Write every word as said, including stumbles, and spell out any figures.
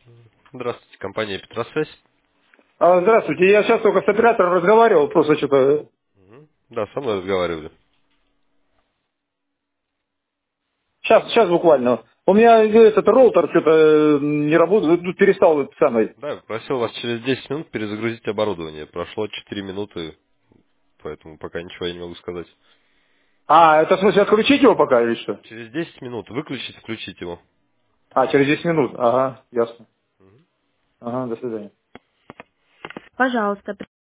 Здравствуйте, компания Петросвязь. А, здравствуйте, я сейчас только с оператором разговаривал, просто что-то... Мгм. Да, со мной разговаривали. Сейчас, сейчас буквально. У меня э, этот роутер что-то не работает, ну, перестал это самое. Да, просил вас через десять минут перезагрузить оборудование. Прошло четыре минуты, поэтому пока ничего я не могу сказать. А, это в смысле отключить его пока или что? Через десять минут выключить, включить его. А, через десять минут. Ага, ясно. Ага, до свидания. Пожалуйста,